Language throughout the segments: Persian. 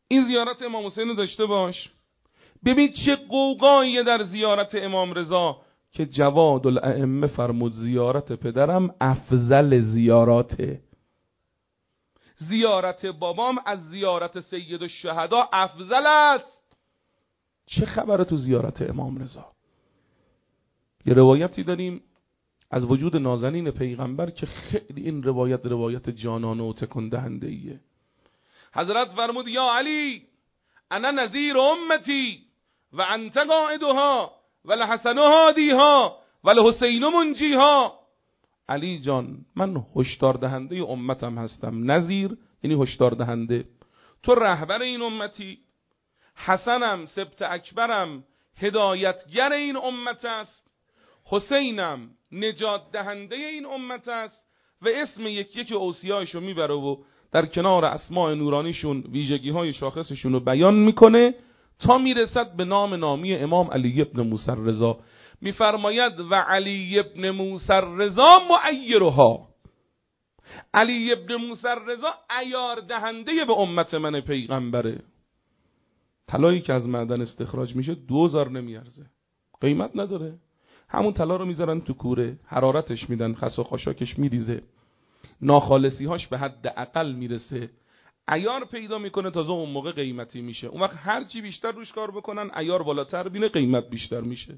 این زیارت امام حسین داشته باش. ببین چه قوقاییه در زیارت امام رضا که جواد الائمه فرمود زیارت پدرم افضل زیاراته. زیارت بابام از زیارت سید الشهدا افضل است. چه خبره تو زیارت امام رضا؟ یه روایتی داریم از وجود نازنین پیغمبر که خیلی این روایت جانانه و تکون دهنده ایه. حضرت فرمود یا علی انا نذیر امتی و انت قائدها ولحسن هادیها ولحسین منجیها. علی جان من هشدار دهنده امتم هستم. نذیر یعنی هشدار دهنده. تو رهبر این امتی، حسنم سبت اکبرم هدایتگر این امت است، حسینم نجات دهنده این امت است و اسم یک اوصیایشو میبره و در کنار اسماء نورانیشون ویژگی های شاخصشون رو بیان میکنه تا میرسد به نام نامی امام علی ابن موسی رضا. میفرماید و علی ابن موسی رضا معیرها. علی ابن موسی رضا عیار دهنده به امت من پیغمبره. طلایی که از معدن استخراج میشه 2000 نمیارزه، قیمت نداره. همون طلا رو میذارن تو کوره، حرارتش میدن، خس و خاشاکش میریزه، ناخالصی هاش به حد اقل میرسه، عیار پیدا میکنه، تازه اون موقع قیمتی میشه. اون وقت هر چی بیشتر روش کار بکنن عیار بالاتر بینه، قیمت بیشتر میشه.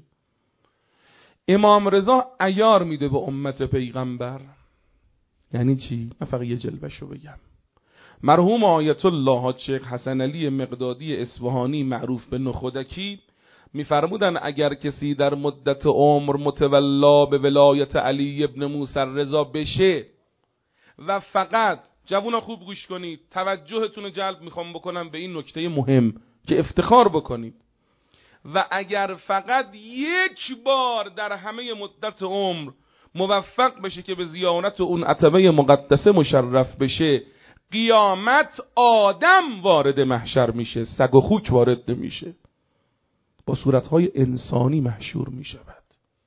امام رضا عیار میده به امت پیغمبر. یعنی چی؟ من فقط یه جلوه‌شو بگم. مرحوم آیت الله حاج شیخ حسن علی مقدادی اصفهانی معروف به نخودکی میفرمودن اگر کسی در مدت عمر متولا به ولایت علی ابن موسی رضا بشه و فقط، جوونا خوب گوش کنید، توجهتون رو جلب میخوام بکنم به این نکته مهم که افتخار بکنید، و اگر فقط یک بار در همه مدت عمر موفق بشه که به زیارت اون عتبه مقدسه مشرف بشه، قیامت آدم وارد محشر میشه، سگ و خوک وارد نمیشه، با صورتهای انسانی محشور میشود.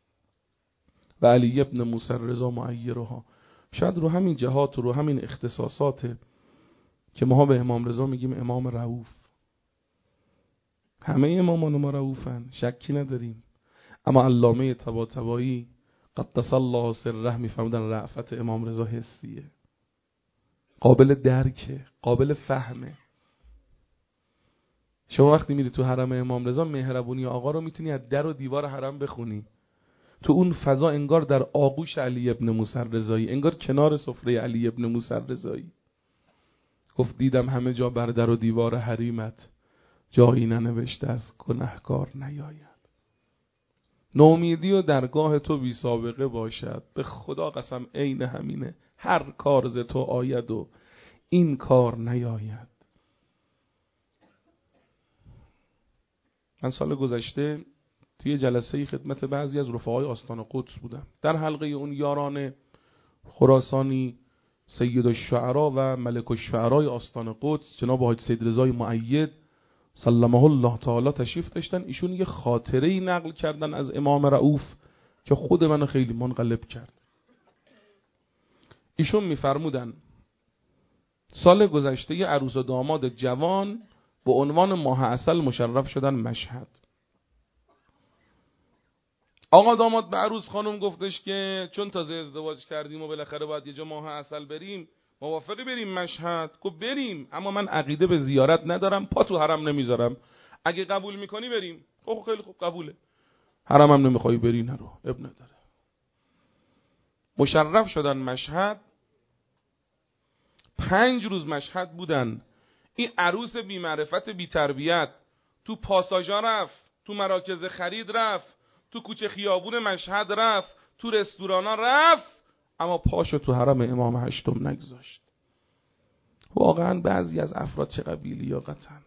و علی ابن موسی رضا معیرها. شاید رو همین جهات و رو همین اختصاصات که ما به امام رضا میگیم امام رؤوف. همه امامان ما رؤوفن، شکی نداریم، اما علامه طباطبایی قدس الله سره میفهمدن رأفت امام رضا حسیه، قابل درکه، قابل فهمه. شما وقتی میری تو حرم امام رضا مهربونی آقا رو میتونی از در و دیوار حرم بخونی. تو اون فضا انگار در آغوش علی ابن موسی رضایی، انگار کنار سفره علی ابن موسی رضایی. گفت دیدم همه جا بر در و دیوار حریمت جایی ننوشته از گنهکار نیاید. نومیدی و درگاه تو بی سابقه باشد. به خدا قسم عین همینه. هر کار ز تو آید و این کار نیاید. من سال گذشته توی جلسه خدمت بعضی از رفقای آستان قدس بودم. در حلقه اون یاران خراسانی سید الشعرا و ملک الشعرای آستان قدس جناب حاج سید رضای مؤید سلمه الله تعالی تشریف داشتن. ایشون یه خاطره‌ای نقل کردن از امام رؤوف که خود منو خیلی منقلب کرد. ایشون میفرمودن سال گذشته یه عروس و داماد جوان به عنوان ماه عسل مشرف شدن مشهد. آقا داماد به عروس خانم گفتش که چون تازه ازدواج کردیم و بالاخره باید یه جا ماه عسل بریم، موافقی بریم مشهد؟ گفت بریم، اما من عقیده به زیارت ندارم، پا تو حرم نمیذارم، اگه قبول میکنی بریم. خب خیلی خوب قبوله، حرم هم نمیخوای بری نرو، اب نداره. مشرف شدن مشهد، 5 روز مشهد بودن. این عروس بی معرفت بی تربیت تو پاساژا رفت، تو مراکز خرید رفت، تو کوچه خیابون مشهد رفت، تو رستورانا رفت، اما پاشو تو حرم امام هشتم نگذاشت. واقعا بعضی از افراد چقدر بی‌لیاقتن.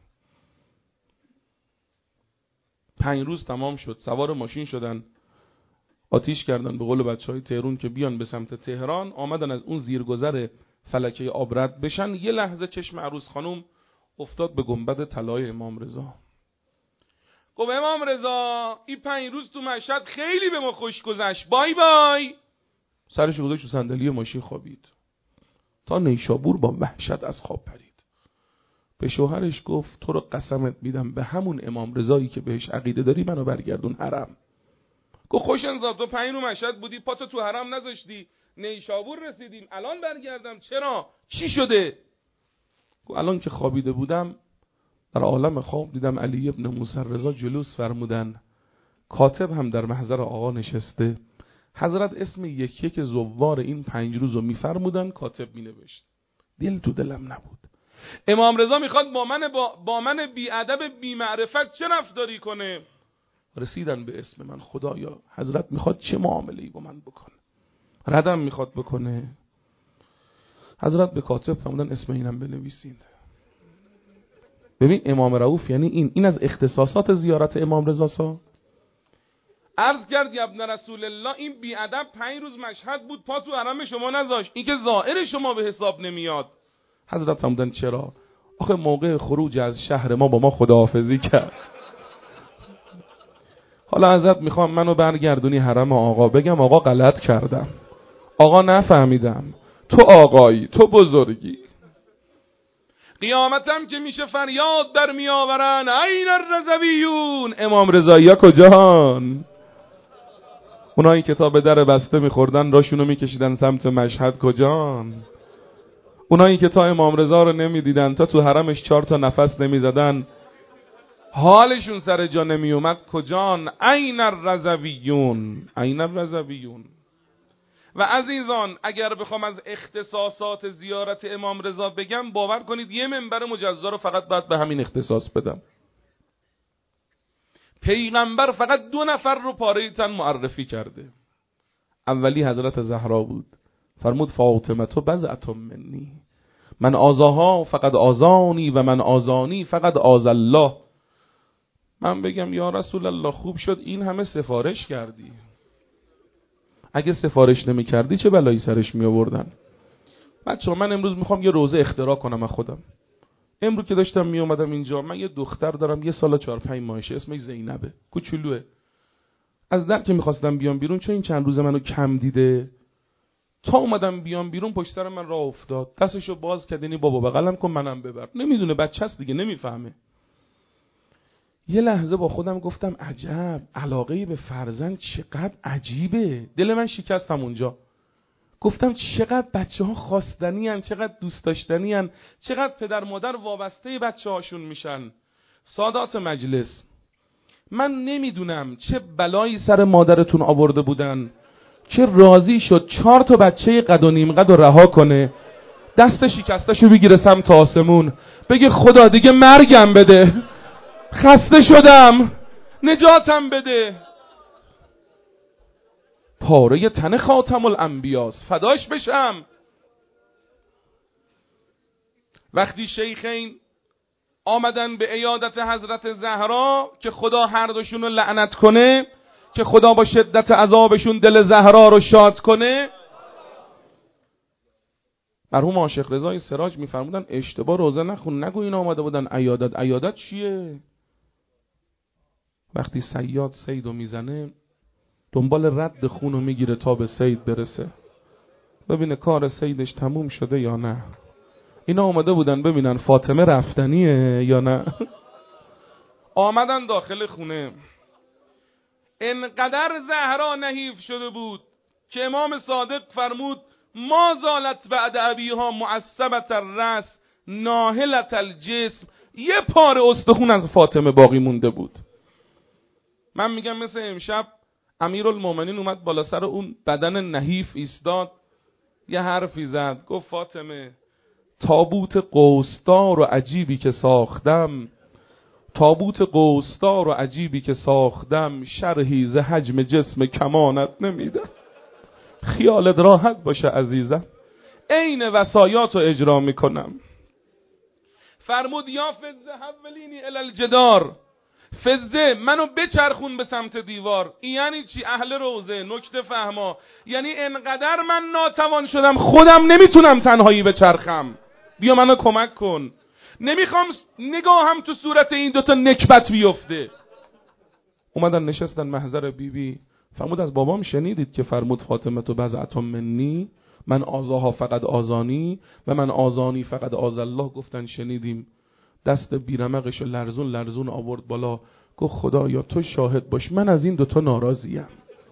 5 روز تمام شد، سوار ماشین شدن، آتیش کردن به قول بچهای تهران که بیان به سمت تهران. آمدن از اون زیرگذر فلکه آب رد بشن، یه لحظه چشم عروس خانم افتاد به گنبد طلای امام رضا. گفت امام رضا این 5 روز تو مشهد خیلی به ما خوش گذشت، بای بای. سرش گذاشت تو صندلی ماشین خوابید تا نیشابور با وحشت از خواب پرید. به شوهرش گفت تو رو قسمت میدم به همون امام رضایی که بهش عقیده داری منو برگردون حرم. گفت خوش انصاف، تو 5 روز مشهد بودی، پاتو تو حرم نذاشتی، نیشابور رسیدیم، الان برگردم چرا؟ چی شده؟ گفت الان که خوابیده بودم در عالم خواب دیدم علی ابن موسی رضا جلوس فرمودن، کاتب هم در محضر آقا نشسته، حضرت اسم یک یک زوار این 5 روزو میفرمودن، کاتب مینوشت. دل تو دلم نبود. امام رضا میخواد با من بیادب بی معرفت چه رفتاری کنه؟ رسیدن به اسم من، خدایا حضرت میخواد چه معامله‌ای با من بکنه؟ ردم میخواد بکنه؟ حضرت به کاتب فرمودن اسم اینم بنویسید. ببین امام رؤوف یعنی این از اختصاصات زیارت امام رضا سا. عرض کرد یا ابن رسول الله، این بیادب 5 روز مشهد بود، پا تو حرم شما نذاشت، این که زائر شما به حساب نمیاد. حضرت فرمودن چرا؟ آخه موقع خروج از شهر ما با ما خداحافظی کرد. حالا حضرت میخوام منو برگردونی حرم آقا، بگم آقا غلط کردم، آقا نفهمیدم، تو آقایی، تو بزرگی. قیامتم که میشه فریاد در میآورن این الرضویون، امام رضایی‌ها کجان؟ اونایی که تا به در بسته میخوردن راشونو میکشیدن سمت مشهد کجان؟ اونایی که تا امام رضا رو نمیدیدن، تا تو حرمش 4 تا نفس نمیزدن، حالشون سر جا نمیومد کجان؟ این الرضویون، این الرضویون. و عزیزان اگر بخوام از اختصاصات زیارت امام رضا بگم، باور کنید یه منبر مجزا رو فقط باید به همین اختصاص بدم. پیغمبر فقط 2 نفر رو پاره تن معرفی کرده. اولی حضرت زهرا بود، فرمود فاطمه تو بضعة منی، من آزاها فقط آزانی و من آزانی فقط آز الله. من بگم یا رسول الله خوب شد این همه سفارش کردی، اگه سفارش نمی کردی چه بلایی سرش می آوردن؟ بچه‌ها من امروز میخوام یه روزه اختراع کنم از خودم. امروز که داشتم می اومدم اینجا، من یه دختر دارم 1 سال و 4-5 ماهشه، اسمش زینبه، کوچولوه. از در که میخواستم بیام بیرون، چون این چند روز منو کم دیده، تا اومدم بیام بیرون پشت سر من راه افتاد، دستشو باز کرد، یعنی بابا بغلم کن منم ببر. نمیدونه، بچه‌ست دیگه، نمیفهمه. یه لحظه با خودم گفتم عجب، علاقه به فرزند چقدر عجیبه. دل من شکست همونجا. گفتم چقدر بچه‌ها خواستنی هن، چقدر دوست داشتنی هن، چقدر پدر مادر وابسته بچه‌هاشون میشن. سادات مجلس، من نمیدونم چه بلایی سر مادرتون آورده بودن که راضی شد 4 تا بچه قد و نیم قد رو رها کنه، دست شکستشو بگیره سمت آسمون، بگه خدا دیگه مرگم بده، خسته شدم، نجاتم بده. پاره تن خاتم الانبیاست، فداش بشم. وقتی شیخین آمدن به عیادت حضرت زهرا که خدا هر دوشون رو لعنت کنه، که خدا با شدت عذابشون دل زهرا رو شاد کنه، مرحوم عاشق رضای سراج میفرمودن اشتباه روزه نخون، نگو اینا آمده بودن عیادت. عیادت چیه؟ وقتی صیاد صیدو میزنه دنبال رد خونو میگیره تا به صید برسه، ببینه کار صیدش تموم شده یا نه. اینا آمده بودن ببینن فاطمه رفتنیه یا نه. آمدن داخل خونه، انقدر زهرا نحیف شده بود که امام صادق فرمود ما زالت بعد ابیها معصبت الرأس ناهلت الجسم، یه پاره استخون از فاطمه باقی مونده بود. من میگم مثل امشب امیرالمومنین اومد بالا سر اون بدن نحیف ایستاد، یه حرفی زد، گفت فاطمه تابوت قوسدار و عجیبی که ساختم، تابوت قوسدار و عجیبی که ساختم، شرحی ز حجم جسم کمانت نمیدم. خیالت راحت باشه عزیزم، عین وصایات رو اجرا میکنم. فرمود یا فزه حولینی الی الجدار، فزه منو بچرخون به سمت دیوار. یعنی چی اهل روزه؟ نکته فهما، یعنی انقدر من ناتوان شدم خودم نمیتونم تنهایی بچرخم، بیا منو کمک کن، نمیخوام نگاهم تو صورت این 2 تا نکبت بیفته. اومدن نشستن محضر بیبی، فرمود از بابام شنیدید که فرمود فاطمه تو بضعة منی، من آزاها فقط آزانی و من آزانی فقط آز الله؟ گفتن شنیدیم. دست بیرمقش لرزون لرزون آورد بالا، گفت خدایا تو شاهد باش، من از این دوتا ناراضیم.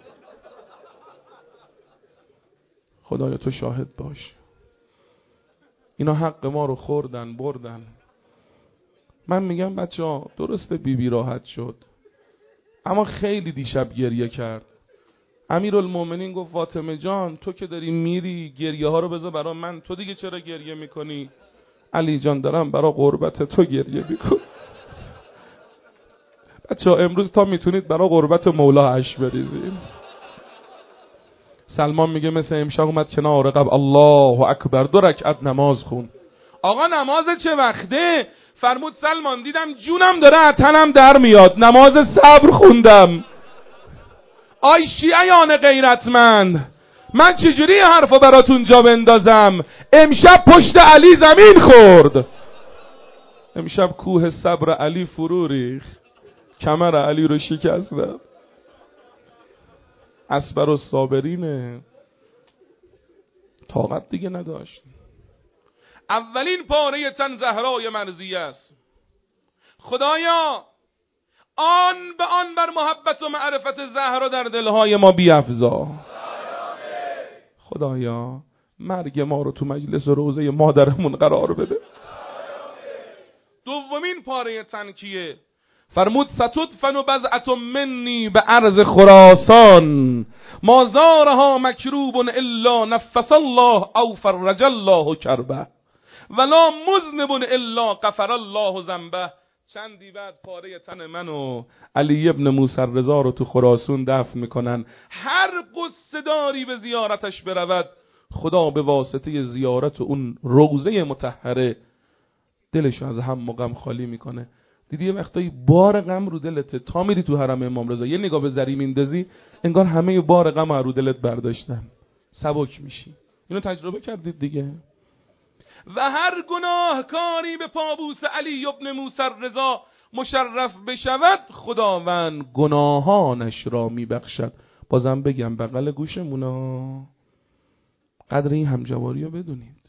خدایا تو شاهد باش، اینا حق ما رو خوردن بردن. من میگم بچه‌ها درسته بیبی راحت شد، اما خیلی دیشب گریه کرد. امیرالمومنین گفت فاطمه جان تو که داری میری گریه ها رو بذار برا من، تو دیگه چرا گریه میکنی؟ علی جان دارم برا قربت تو گریه میکنم. بچه‌ها امروز تا میتونید برا قربت مولا اشک بریزید. سلمان میگه مثل امشب اومد کنار قبل الله اکبر 2 رکعت نماز خون. آقا نماز چه وقته؟ فرمود سلمان دیدم جونم داره اتنم در میاد، نماز صبر خوندم. آی شیعیان غیرتمند، من چجوری حرفا براتون جا بندازم؟ امشب پشت علی زمین خورد، امشب کوه صبر علی فرو ریخت، کمر علی رو شکستم. اصبر و صابرینه، طاقت دیگه نداشت. اولین پاره تن زهرای مرضیه است. خدایا آن به آن بر محبت و معرفت زهرا در دلهای ما بیفزا. خدایا مرگ ما رو تو مجلس و روضه مادرمون قرار بده. دومین پاره تن کیه؟ فرمود ستدفن بضعة منی به عرض خراسان، ما زارها مکروب الا نفس الله او فرج الله کربه، ولا مذنب الا غفر الله ذنبه. چندی بعد پاره تن منو علی ابن موسی رضا رو تو خراسان دفن میکنن. هر قصه داری به زیارتش برود، خدا به واسطه زیارت اون روضه مطهره دلشو از هم و غم خالی میکنه. دیدی یه وقتایی بار غم رو دلته، تا میری تو حرم امام رضا یه نگاه به زری میندازی انگار همه بار غم رو دلت برداشتن، سبک میشی. اینو تجربه کردید دیگه. و هر گناهکاری به پابوس علی ابن موسی رضا مشرف بشود، خداوند گناهانش را میبخشد. بازم بگم بغل گوشمونا قدر این همجواری رو بدونید.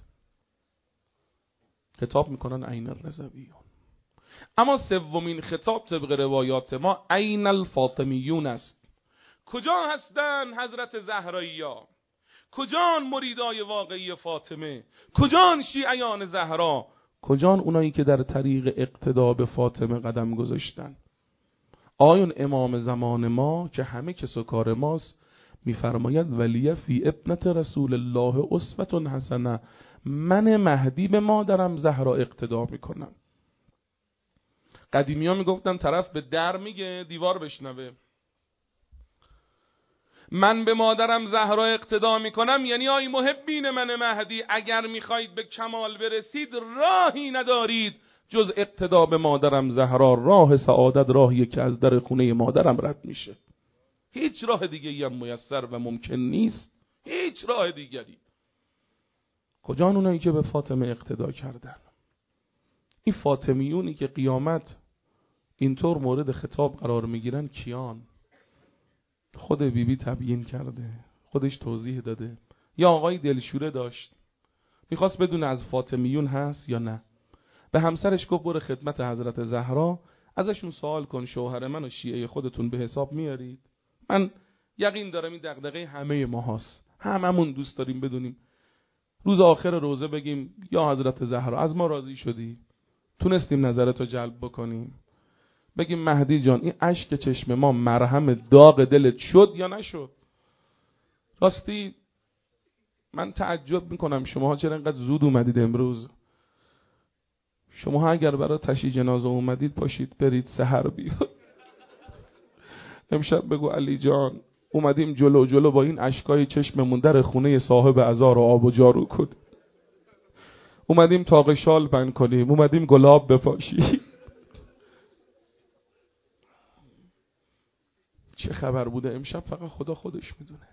خطاب میکنن عین الرضویون. اما سومین خطاب طبق روایات ما عین الفاطمیون است. کجا هستن حضرت زهرایی‌ها؟ کجان مریدای واقعی فاطمه؟ کجان شیعیان زهرا؟ کجان اونایی که در طریق اقتدا به فاطمه قدم گذاشتن؟ آیون امام زمان ما که همه کس و کار ماست میفرماید ولیه فی ابنت رسول الله اسوة حسنه، من مهدی به مادرم زهرا اقتدا میکنم. قدیمی ها میگفتن طرف به در میگه دیوار بشنوه. من به مادرم زهرا اقتدا میکنم یعنی آی محبین من مهدی، اگر میخواید به کمال برسید راهی ندارید جز اقتدا به مادرم زهرا. راه سعادت راهیه که از در خونه مادرم رد میشه، هیچ راه دیگه‌ای هم میسر و ممکن نیست، هیچ راه دیگری. کجان اونایی که به فاطمه اقتدا کردن؟ این فاطمیونی که قیامت اینطور مورد خطاب قرار میگیرن کیان؟ خود بیبی تبیین کرده، خودش توضیح داده. یا آقای دلشوره داشت میخواست بدون از فاطمیون هست یا نه، به همسرش گفت برو خدمت حضرت زهرا ازشون سوال کن شوهر من و شیعه خودتون به حساب میارید؟ من یقین دارم این دغدغه همه ما هست، هممون دوست داریم بدونیم روز آخر روزه بگیم یا حضرت زهرا از ما راضی شدی؟ تونستیم نظرتو جلب بکنیم؟ بگیم مهدی جان این اشک چشم ما مرهم داغ دلت شد یا نشد؟ راستی من تعجب میکنم شماها چرا اینقدر زود اومدید امروز. شماها اگر برای تشییع جنازه اومدید پاشید برید سحر بیاد. امشب بگو علی جان اومدیم جلو جلو با این اشکای چشممون در خونه صاحب عزار و آب و جارو کنیم، اومدیم تاق شال بند کنیم، اومدیم گلاب بپاشیم. چه خبر بوده امشب فقط خدا خودش میدونه.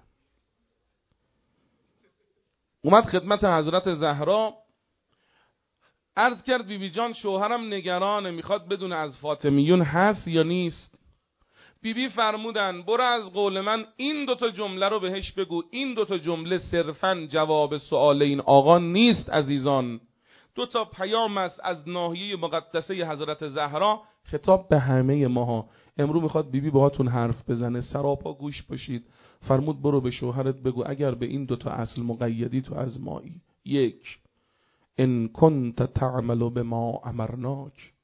اومد خدمت حضرت زهرا عرض کرد بیبی جان شوهرم نگرانه، میخواد بدون از فاطمیون هست یا نیست. بیبی فرمودن برو از قول من این دوتا جمله رو بهش بگو، این دوتا جمله صرفاً جواب سؤال این آقا نیست عزیزان. 2 تا پیام است از ناحیه مقدسه حضرت زهرا، خطاب به همه ماها. امرو میخواد بیبی باهاتون حرف بزنه، سراپا گوش باشید. فرمود برو به شوهرت بگو اگر به این 2 تا اصل مقیدی تو از مایی. 1 ان کنت تعمل بما امرناک،